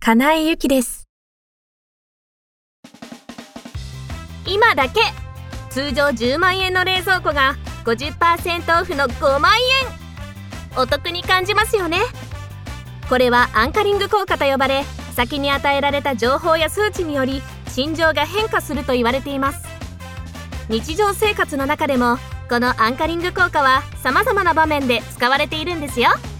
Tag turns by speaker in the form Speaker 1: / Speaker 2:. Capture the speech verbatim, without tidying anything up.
Speaker 1: 金井由紀です。
Speaker 2: 今だけ通常じゅうまんえんの冷蔵庫が ごじゅっパーセント オフのごまんえん。お得に感じますよね。これはアンカリング効果と呼ばれ、先に与えられた情報や数値により心情が変化すると言われています。日常生活の中でもこのアンカリング効果は様々な場面で使われているんですよ。